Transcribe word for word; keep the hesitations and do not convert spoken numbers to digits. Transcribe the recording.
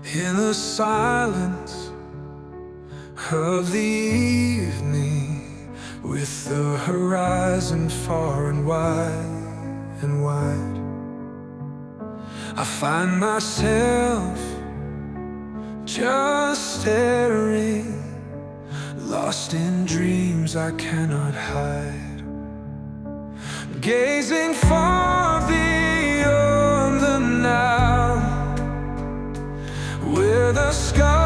In the silence of the evening, with the horizon far and wide and wide, I find myself just staring, lost in dreams I cannot hide, gazing far beyond the now, where the sky